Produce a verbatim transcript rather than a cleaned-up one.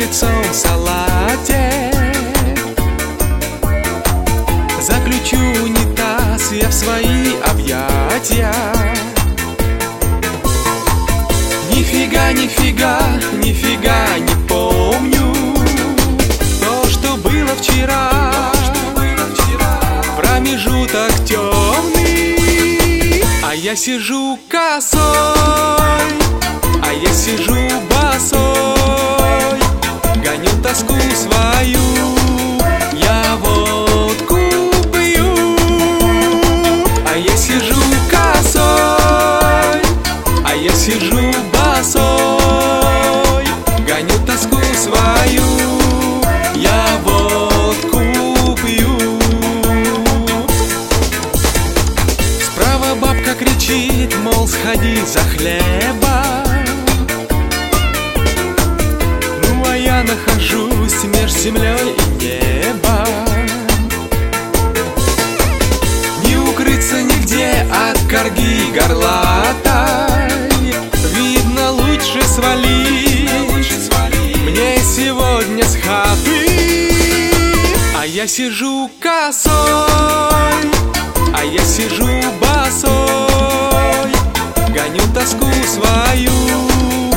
яйцом в салате. Заключу унитаз я в свои объятия. Нифига, нифига, нифига не помню то, что было вчера. Промежуток темный, а я сижу косой, а я сижу босой, гоню тоску свою, я водку пью. А я сижу косой, а я сижу босой, гоню тоску свою, я водку пью. Справа бабка кричит, мол, сходи за хлеба. Ну а я нахожусь меж землей и небом. Не укрыться нигде от корги горлатой, видно, лучше свалить мне сегодня с хаты. А я сижу косой, а я сижу босой, гоню тоску свою,